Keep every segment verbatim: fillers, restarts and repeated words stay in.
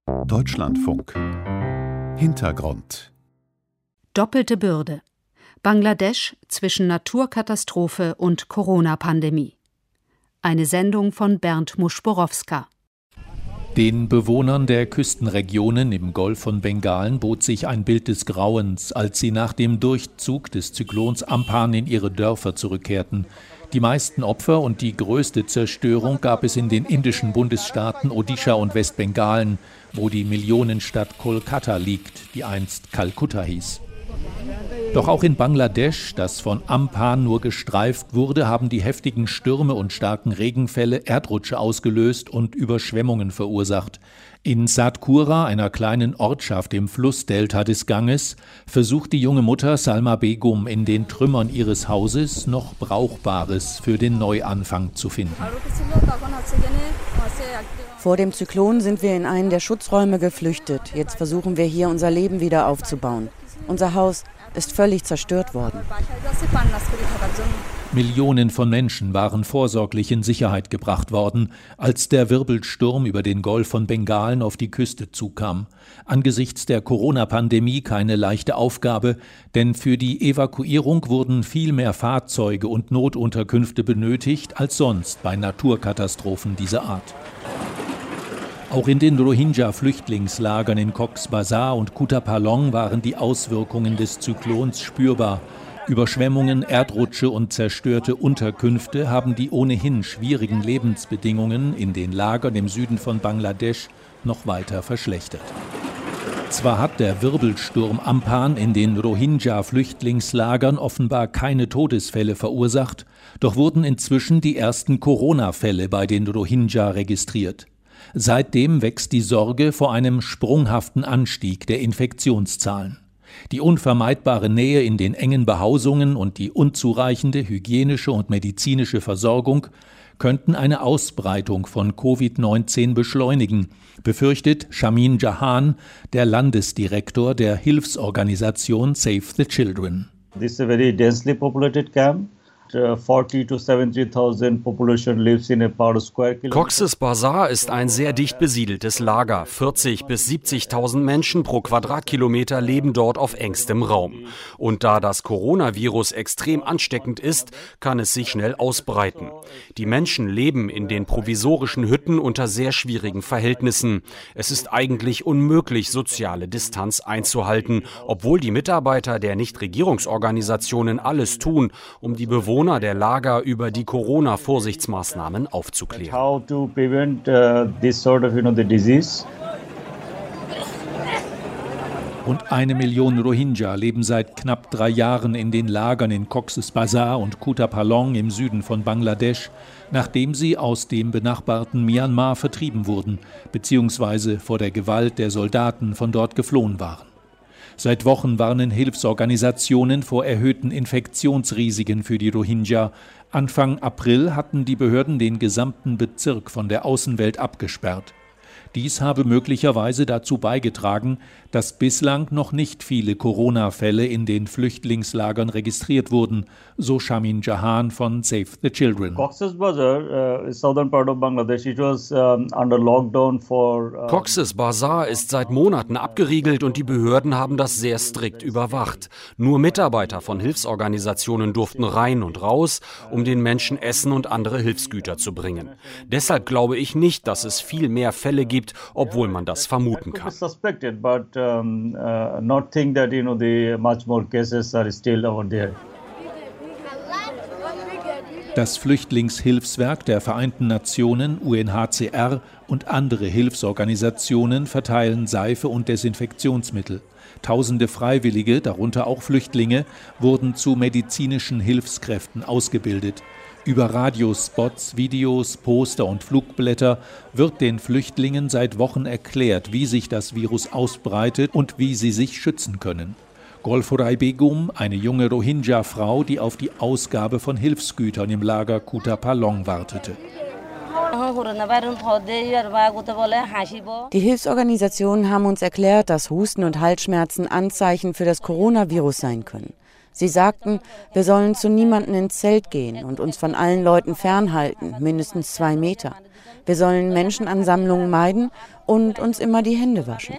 Deutschlandfunk. Hintergrund. Doppelte Bürde. Bangladesch zwischen Naturkatastrophe und Corona-Pandemie. Eine Sendung von Bernd Muschborowska. Den Bewohnern der Küstenregionen im Golf von Bengalen bot sich ein Bild des Grauens, als sie nach dem Durchzug des Zyklons Amphan in ihre Dörfer zurückkehrten. Die meisten Opfer und die größte Zerstörung gab es in den indischen Bundesstaaten Odisha und Westbengalen, wo die Millionenstadt Kolkata liegt, die einst Kalkutta hieß. Doch auch in Bangladesch, das von Amphan nur gestreift wurde, haben die heftigen Stürme und starken Regenfälle Erdrutsche ausgelöst und Überschwemmungen verursacht. In Satpura, einer kleinen Ortschaft im Flussdelta des Ganges, versucht die junge Mutter Salma Begum in den Trümmern ihres Hauses noch Brauchbares für den Neuanfang zu finden. Vor dem Zyklon sind wir in einen der Schutzräume geflüchtet. Jetzt versuchen wir hier unser Leben wieder aufzubauen. Unser Haus ist völlig zerstört worden. Millionen von Menschen waren vorsorglich in Sicherheit gebracht worden, als der Wirbelsturm über den Golf von Bengalen auf die Küste zukam. Angesichts der Corona-Pandemie keine leichte Aufgabe, denn für die Evakuierung wurden viel mehr Fahrzeuge und Notunterkünfte benötigt als sonst bei Naturkatastrophen dieser Art. Auch in den Rohingya-Flüchtlingslagern in Cox's Bazar und Kutupalong waren die Auswirkungen des Zyklons spürbar. Überschwemmungen, Erdrutsche und zerstörte Unterkünfte haben die ohnehin schwierigen Lebensbedingungen in den Lagern im Süden von Bangladesch noch weiter verschlechtert. Zwar hat der Wirbelsturm Amphan in den Rohingya-Flüchtlingslagern offenbar keine Todesfälle verursacht, doch wurden inzwischen die ersten Corona-Fälle bei den Rohingya registriert. Seitdem wächst die Sorge vor einem sprunghaften Anstieg der Infektionszahlen. Die unvermeidbare Nähe in den engen Behausungen und die unzureichende hygienische und medizinische Versorgung könnten eine Ausbreitung von Covid neunzehn beschleunigen, befürchtet Shamin Jahan, der Landesdirektor der Hilfsorganisation Save the Children. This is a very densely populated camp. forty to seventy thousand population lives in about a square kilometer. Cox's Bazar ist ein sehr dicht besiedeltes Lager. vierzig bis siebzigtausend Menschen pro Quadratkilometer leben dort auf engstem Raum. Und da das Coronavirus extrem ansteckend ist, kann es sich schnell ausbreiten. Die Menschen leben in den provisorischen Hütten unter sehr schwierigen Verhältnissen. Es ist eigentlich unmöglich, soziale Distanz einzuhalten, obwohl die Mitarbeiter der Nichtregierungsorganisationen alles tun, um die Bewohner der Lager über die Corona-Vorsichtsmaßnahmen aufzuklären. How to prevent uh, this sort of, you know, the disease. Rund eine Million Rohingya leben seit knapp drei Jahren in den Lagern in Cox's Bazar und Kutupalong im Süden von Bangladesch, nachdem sie aus dem benachbarten Myanmar vertrieben wurden, beziehungsweise vor der Gewalt der Soldaten von dort geflohen waren. Seit Wochen warnen Hilfsorganisationen vor erhöhten Infektionsrisiken für die Rohingya. Anfang April hatten die Behörden den gesamten Bezirk von der Außenwelt abgesperrt. Dies habe möglicherweise dazu beigetragen, dass bislang noch nicht viele Corona-Fälle in den Flüchtlingslagern registriert wurden, so Shamin Jahan von Save the Children. Cox's Bazar, uh, southern part of Bangladesh, it was um, under lockdown for. Uh, Cox's Bazar ist seit Monaten abgeriegelt und die Behörden haben das sehr strikt überwacht. Nur Mitarbeiter von Hilfsorganisationen durften rein und raus, um den Menschen Essen und andere Hilfsgüter zu bringen. Deshalb glaube ich nicht, dass es viel mehr Fälle gibt, obwohl man das vermuten kann. Das Flüchtlingshilfswerk der Vereinten Nationen, U N H C R und andere Hilfsorganisationen verteilen Seife und Desinfektionsmittel. Tausende Freiwillige, darunter auch Flüchtlinge, wurden zu medizinischen Hilfskräften ausgebildet. Über Radiospots, Videos, Poster und Flugblätter wird den Flüchtlingen seit Wochen erklärt, wie sich das Virus ausbreitet und wie sie sich schützen können. Golfurai Begum, eine junge Rohingya-Frau, die auf die Ausgabe von Hilfsgütern im Lager Kutupalong wartete. Die Hilfsorganisationen haben uns erklärt, dass Husten und Halsschmerzen Anzeichen für das Coronavirus sein können. Sie sagten, wir sollen zu niemandem ins Zelt gehen und uns von allen Leuten fernhalten, mindestens zwei Meter. Wir sollen Menschenansammlungen meiden und uns immer die Hände waschen.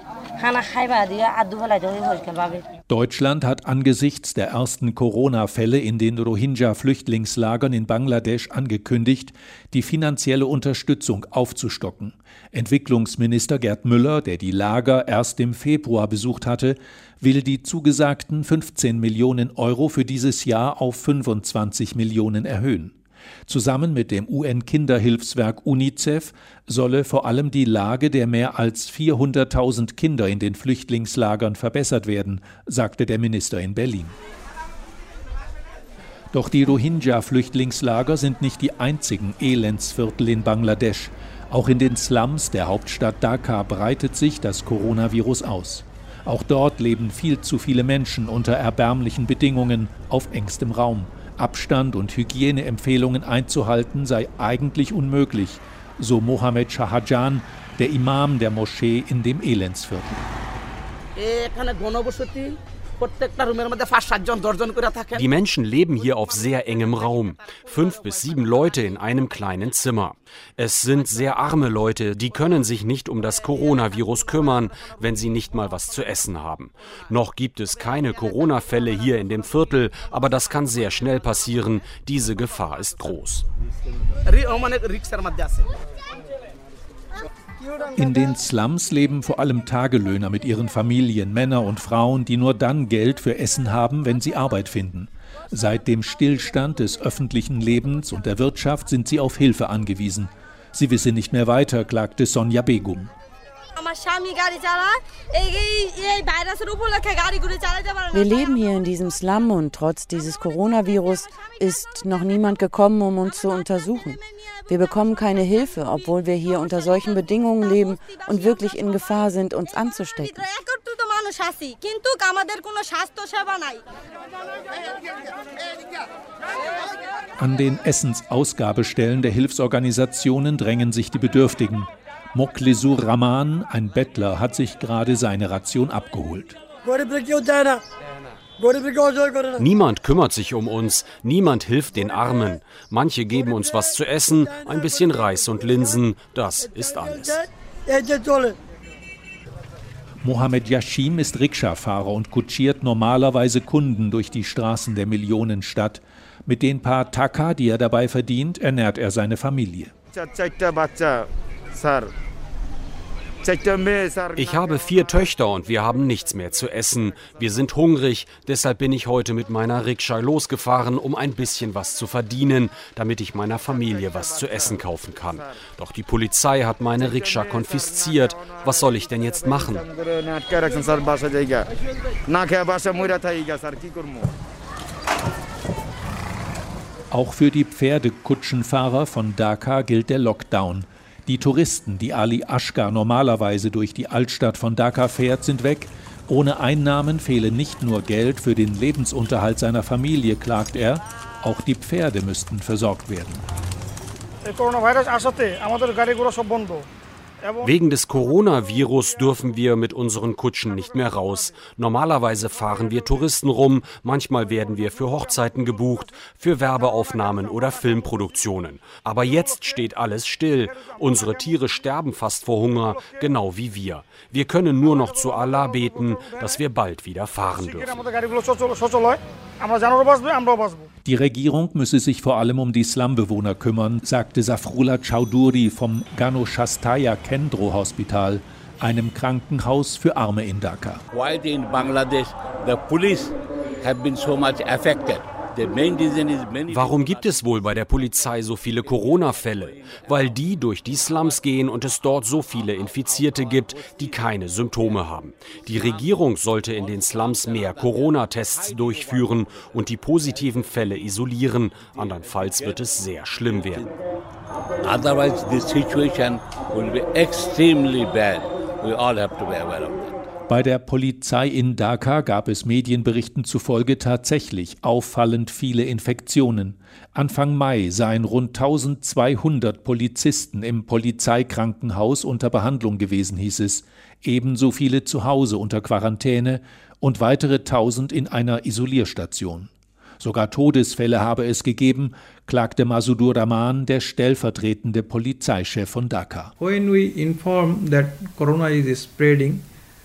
Deutschland hat angesichts der ersten Corona-Fälle in den Rohingya-Flüchtlingslagern in Bangladesch angekündigt, die finanzielle Unterstützung aufzustocken. Entwicklungsminister Gerd Müller, der die Lager erst im Februar besucht hatte, will die zugesagten fünfzehn Millionen Euro für dieses Jahr auf fünfundzwanzig Millionen erhöhen. Zusammen mit dem U N-Kinderhilfswerk UNICEF solle vor allem die Lage der mehr als vierhunderttausend Kinder in den Flüchtlingslagern verbessert werden, sagte der Minister in Berlin. Doch die Rohingya-Flüchtlingslager sind nicht die einzigen Elendsviertel in Bangladesch. Auch in den Slums der Hauptstadt Dhaka breitet sich das Coronavirus aus. Auch dort leben viel zu viele Menschen unter erbärmlichen Bedingungen auf engstem Raum. Abstand und Hygieneempfehlungen einzuhalten sei eigentlich unmöglich, so Mohammed Shahajan, der Imam der Moschee in dem Elendsviertel. Die Menschen leben hier auf sehr engem Raum. Fünf bis sieben Leute in einem kleinen Zimmer. Es sind sehr arme Leute, die können sich nicht um das Coronavirus kümmern, wenn sie nicht mal was zu essen haben. Noch gibt es keine Corona-Fälle hier in dem Viertel, aber das kann sehr schnell passieren. Diese Gefahr ist groß. In den Slums leben vor allem Tagelöhner mit ihren Familien, Männer und Frauen, die nur dann Geld für Essen haben, wenn sie Arbeit finden. Seit dem Stillstand des öffentlichen Lebens und der Wirtschaft sind sie auf Hilfe angewiesen. Sie wisse nicht mehr weiter, klagte Sonja Begum. Wir leben hier in diesem Slum und trotz dieses Coronavirus ist noch niemand gekommen, um uns zu untersuchen. Wir bekommen keine Hilfe, obwohl wir hier unter solchen Bedingungen leben und wirklich in Gefahr sind, uns anzustecken. An den Essensausgabestellen der Hilfsorganisationen drängen sich die Bedürftigen. Moklesur Rahman, ein Bettler, hat sich gerade seine Ration abgeholt. Niemand kümmert sich um uns, niemand hilft den Armen. Manche geben uns was zu essen, ein bisschen Reis und Linsen, das ist alles. Mohammed Yashim ist Rikscha-Fahrer und kutschiert normalerweise Kunden durch die Straßen der Millionenstadt. Mit den paar Taka, die er dabei verdient, ernährt er seine Familie. Ich habe vier Töchter und wir haben nichts mehr zu essen. Wir sind hungrig, deshalb bin ich heute mit meiner Rikscha losgefahren, um ein bisschen was zu verdienen, damit ich meiner Familie was zu essen kaufen kann. Doch die Polizei hat meine Rikscha konfisziert. Was soll ich denn jetzt machen? Auch für die Pferdekutschenfahrer von Dhaka gilt der Lockdown. Die Touristen, die Ali Ashkar normalerweise durch die Altstadt von Dhaka fährt, sind weg. Ohne Einnahmen fehle nicht nur Geld für den Lebensunterhalt seiner Familie, klagt er. Auch die Pferde müssten versorgt werden. Wegen des Coronavirus dürfen wir mit unseren Kutschen nicht mehr raus. Normalerweise fahren wir Touristen rum, manchmal werden wir für Hochzeiten gebucht, für Werbeaufnahmen oder Filmproduktionen. Aber jetzt steht alles still. Unsere Tiere sterben fast vor Hunger, genau wie wir. Wir können nur noch zu Allah beten, dass wir bald wieder fahren dürfen. Die Regierung müsse sich vor allem um die Slumbewohner kümmern, sagte Safrullah Chowdhury vom Ganoshastaya Kendro Hospital, einem Krankenhaus für Arme in Dhaka. Why in Bangladesh the police have been so much affected? Warum gibt es wohl bei der Polizei so viele Corona-Fälle? Weil die durch die Slums gehen und es dort so viele Infizierte gibt, die keine Symptome haben. Die Regierung sollte in den Slums mehr Corona-Tests durchführen und die positiven Fälle isolieren. Andernfalls wird es sehr schlimm werden. Otherwise, this situation will be extremely bad. We all have to be aware of that. Bei der Polizei in Dhaka gab es Medienberichten zufolge tatsächlich auffallend viele Infektionen. Anfang Mai seien rund eintausendzweihundert Polizisten im Polizeikrankenhaus unter Behandlung gewesen, hieß es. Ebenso viele zu Hause unter Quarantäne und weitere tausend in einer Isolierstation. Sogar Todesfälle habe es gegeben, klagte Masudur Rahman, der stellvertretende Polizeichef von Dhaka. When we inform that corona is spreading,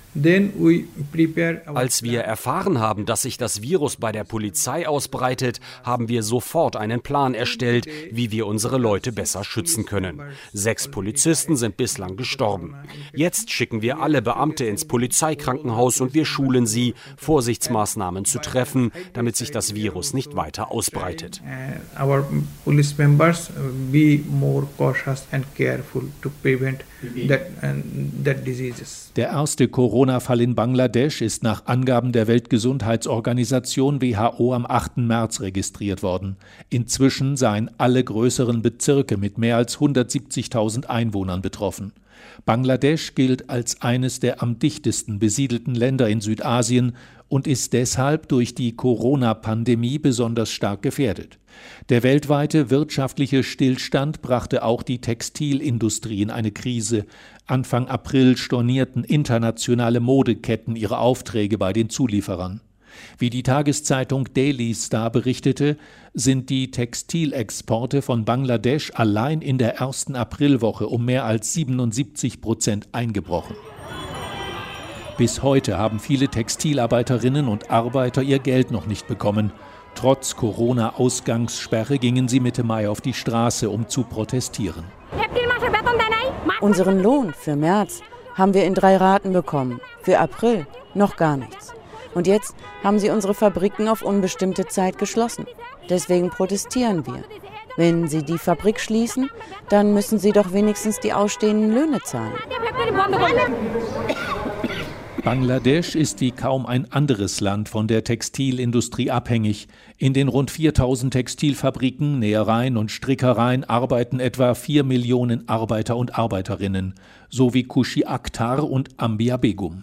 als wir erfahren haben, dass sich das Virus bei der Polizei ausbreitet, haben wir sofort einen Plan erstellt, wie wir unsere Leute besser schützen können. Sechs Polizisten sind bislang gestorben. Jetzt schicken wir alle Beamte ins Polizeikrankenhaus und wir schulen sie, Vorsichtsmaßnahmen zu treffen, damit sich das Virus nicht weiter ausbreitet. Our police members be more cautious and careful to prevent that, uh, that diseases. Der erste Corona-Fall in Bangladesch ist nach Angaben der Weltgesundheitsorganisation W H O am achten März registriert worden. Inzwischen seien alle größeren Bezirke mit mehr als hundertsiebzigtausend Einwohnern betroffen. Bangladesch gilt als eines der am dichtesten besiedelten Länder in Südasien und ist deshalb durch die Corona-Pandemie besonders stark gefährdet. Der weltweite wirtschaftliche Stillstand brachte auch die Textilindustrie in eine Krise. Anfang April stornierten internationale Modeketten ihre Aufträge bei den Zulieferern. Wie die Tageszeitung Daily Star berichtete, sind die Textilexporte von Bangladesch allein in der ersten Aprilwoche um mehr als siebenundsiebzig Prozent eingebrochen. Bis heute haben viele Textilarbeiterinnen und Arbeiter ihr Geld noch nicht bekommen. Trotz Corona-Ausgangssperre gingen sie Mitte Mai auf die Straße, um zu protestieren. Unseren Lohn für März haben wir in drei Raten bekommen, für April noch gar nichts. Und jetzt haben sie unsere Fabriken auf unbestimmte Zeit geschlossen. Deswegen protestieren wir. Wenn sie die Fabrik schließen, dann müssen sie doch wenigstens die ausstehenden Löhne zahlen. Bangladesch ist wie kaum ein anderes Land von der Textilindustrie abhängig. In den rund viertausend Textilfabriken, Nähereien und Strickereien arbeiten etwa vier Millionen Arbeiter und Arbeiterinnen, so wie Kushi Akhtar und Ambia Begum.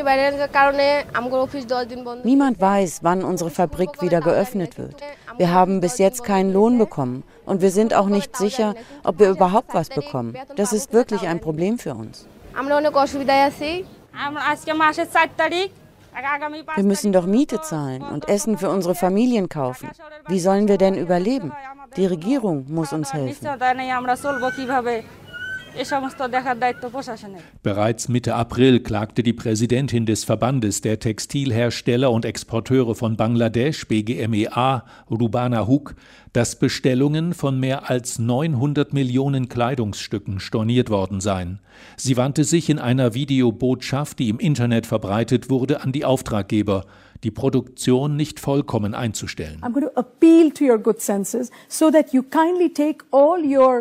Niemand weiß, wann unsere Fabrik wieder geöffnet wird. Wir haben bis jetzt keinen Lohn bekommen und wir sind auch nicht sicher, ob wir überhaupt was bekommen. Das ist wirklich ein Problem für uns. Wir müssen doch Miete zahlen und Essen für unsere Familien kaufen. Wie sollen wir denn überleben? Die Regierung muss uns helfen. Bereits Mitte April klagte die Präsidentin des Verbandes der Textilhersteller und Exporteure von Bangladesch, B G M E A, Rubana Huk, dass Bestellungen von mehr als neunhundert Millionen Kleidungsstücken storniert worden seien. Sie wandte sich in einer Videobotschaft, die im Internet verbreitet wurde, an die Auftraggeber, die Produktion nicht vollkommen einzustellen. I'm going to appeal to your good senses so that you kindly take all your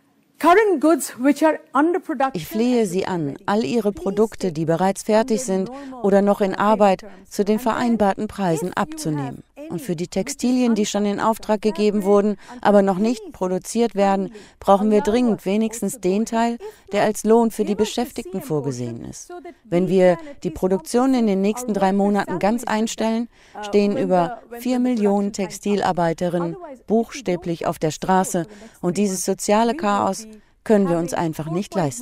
Ich flehe Sie an, all Ihre Produkte, die bereits fertig sind oder noch in Arbeit, zu den vereinbarten Preisen abzunehmen. Und für die Textilien, die schon in Auftrag gegeben wurden, aber noch nicht produziert werden, brauchen wir dringend wenigstens den Teil, der als Lohn für die Beschäftigten vorgesehen ist. Wenn wir die Produktion in den nächsten drei Monaten ganz einstellen, stehen über vier Millionen Textilarbeiterinnen buchstäblich auf der Straße und dieses soziale Chaos können wir uns einfach nicht leisten.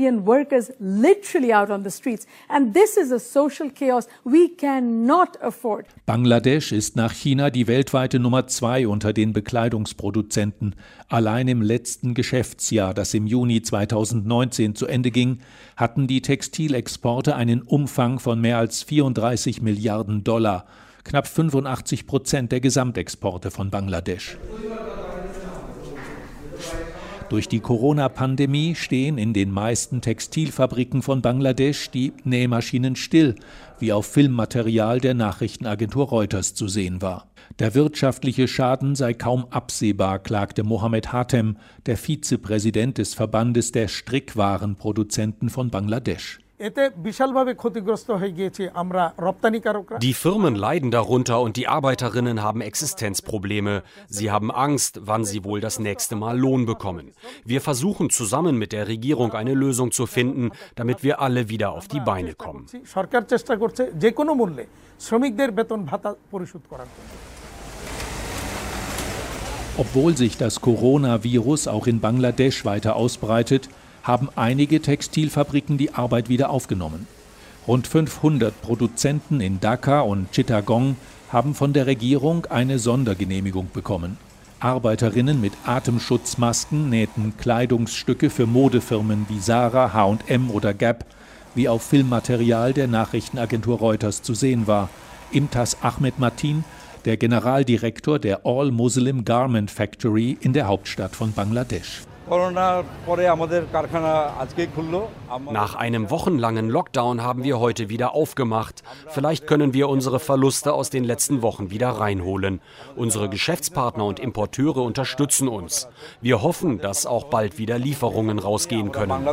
Bangladesch ist nach China die weltweite Nummer zwei unter den Bekleidungsproduzenten. Allein im letzten Geschäftsjahr, das im Juni zweitausendneunzehn zu Ende ging, hatten die Textilexporte einen Umfang von mehr als vierunddreißig Milliarden Dollar, knapp fünfundachtzig Prozent der Gesamtexporte von Bangladesch. Durch die Corona-Pandemie stehen in den meisten Textilfabriken von Bangladesch die Nähmaschinen still, wie auf Filmmaterial der Nachrichtenagentur Reuters zu sehen war. Der wirtschaftliche Schaden sei kaum absehbar, klagte Mohammed Hatem, der Vizepräsident des Verbandes der Strickwarenproduzenten von Bangladesch. Die Firmen leiden darunter und die Arbeiterinnen haben Existenzprobleme. Sie haben Angst, wann sie wohl das nächste Mal Lohn bekommen. Wir versuchen zusammen mit der Regierung eine Lösung zu finden, damit wir alle wieder auf die Beine kommen. Obwohl sich das Coronavirus auch in Bangladesch weiter ausbreitet, haben einige Textilfabriken die Arbeit wieder aufgenommen. Rund fünfhundert Produzenten in Dhaka und Chittagong haben von der Regierung eine Sondergenehmigung bekommen. Arbeiterinnen mit Atemschutzmasken nähten Kleidungsstücke für Modefirmen wie Zara, H und M oder Gap, wie auf Filmmaterial der Nachrichtenagentur Reuters zu sehen war. Imtaz Ahmed Matin, der Generaldirektor der All Muslim Garment Factory in der Hauptstadt von Bangladesch. Nach einem wochenlangen Lockdown haben wir heute wieder aufgemacht. Vielleicht können wir unsere Verluste aus den letzten Wochen wieder reinholen. Unsere Geschäftspartner und Importeure unterstützen uns. Wir hoffen, dass auch bald wieder Lieferungen rausgehen können.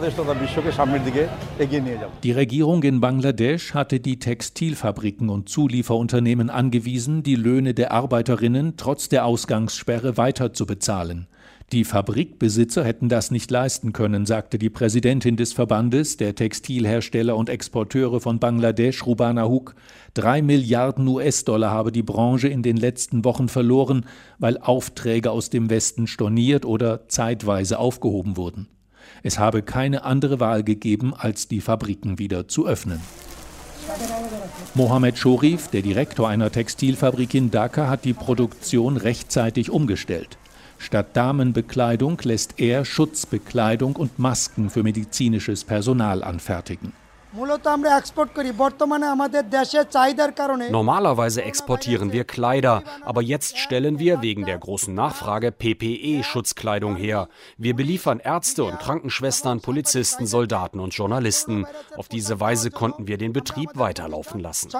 Die Regierung in Bangladesch hatte die Textilfabriken und Zulieferunternehmen angewiesen, die Löhne der Arbeiterinnen trotz der Ausgangssperre weiter zu bezahlen. Die Fabrikbesitzer hätten das nicht leisten können, sagte die Präsidentin des Verbandes der Textilhersteller und Exporteure von Bangladesch, Rubana Huk. Drei Milliarden U S-Dollar habe die Branche in den letzten Wochen verloren, weil Aufträge aus dem Westen storniert oder zeitweise aufgehoben wurden. Es habe keine andere Wahl gegeben, als die Fabriken wieder zu öffnen. Mohammed Shorif, der Direktor einer Textilfabrik in Dhaka, hat die Produktion rechtzeitig umgestellt. Statt Damenbekleidung lässt er Schutzbekleidung und Masken für medizinisches Personal anfertigen. Normalerweise exportieren wir Kleider, aber jetzt stellen wir wegen der großen Nachfrage P P E-Schutzkleidung her. Wir beliefern Ärzte und Krankenschwestern, Polizisten, Soldaten und Journalisten. Auf diese Weise konnten wir den Betrieb weiterlaufen lassen.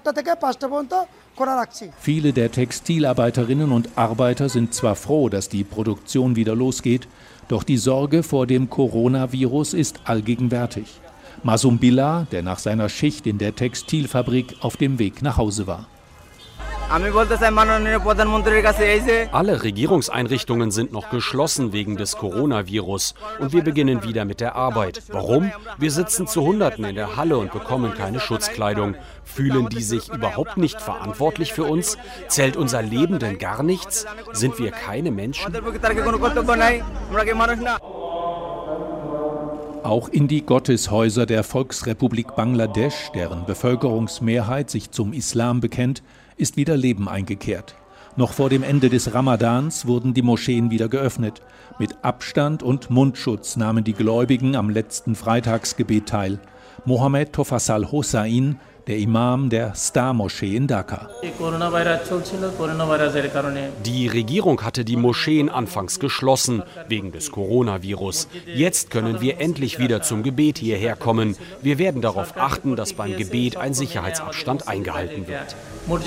Viele der Textilarbeiterinnen und Arbeiter sind zwar froh, dass die Produktion wieder losgeht, doch die Sorge vor dem Coronavirus ist allgegenwärtig. Masum Billah, der nach seiner Schicht in der Textilfabrik auf dem Weg nach Hause war. Alle Regierungseinrichtungen sind noch geschlossen wegen des Coronavirus und wir beginnen wieder mit der Arbeit. Warum? Wir sitzen zu Hunderten in der Halle und bekommen keine Schutzkleidung. Fühlen die sich überhaupt nicht verantwortlich für uns? Zählt unser Leben denn gar nichts? Sind wir keine Menschen? Auch in die Gotteshäuser der Volksrepublik Bangladesch, deren Bevölkerungsmehrheit sich zum Islam bekennt, ist wieder Leben eingekehrt. Noch vor dem Ende des Ramadans wurden die Moscheen wieder geöffnet. Mit Abstand und Mundschutz nahmen die Gläubigen am letzten Freitagsgebet teil. Mohammed Tofassal Hossain, der Imam der Star-Moschee in Dhaka. Die Regierung hatte die Moscheen anfangs geschlossen, wegen des Coronavirus. Jetzt können wir endlich wieder zum Gebet hierher kommen. Wir werden darauf achten, dass beim Gebet ein Sicherheitsabstand eingehalten wird.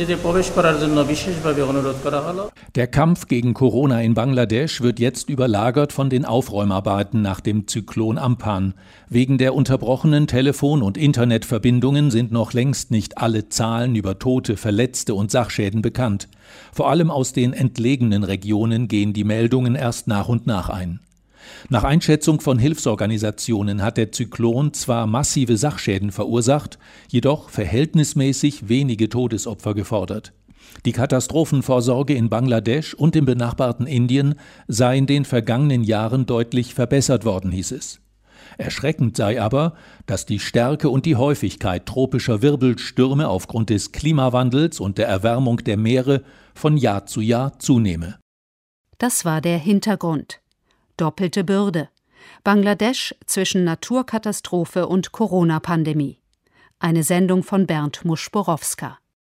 Der Kampf gegen Corona in Bangladesch wird jetzt überlagert von den Aufräumarbeiten nach dem Zyklon Amphan. Wegen der unterbrochenen Telefon- und Internetverbindungen sind noch längst nicht alle Zahlen über Tote, Verletzte und Sachschäden bekannt. Vor allem aus den entlegenen Regionen gehen die Meldungen erst nach und nach ein. Nach Einschätzung von Hilfsorganisationen hat der Zyklon zwar massive Sachschäden verursacht, jedoch verhältnismäßig wenige Todesopfer gefordert. Die Katastrophenvorsorge in Bangladesch und im benachbarten Indien sei in den vergangenen Jahren deutlich verbessert worden, hieß es. Erschreckend sei aber, dass die Stärke und die Häufigkeit tropischer Wirbelstürme aufgrund des Klimawandels und der Erwärmung der Meere von Jahr zu Jahr zunehme. Das war der Hintergrund. Doppelte Bürde. Bangladesch zwischen Naturkatastrophe und Corona-Pandemie. Eine Sendung von Bernd Muschborowska.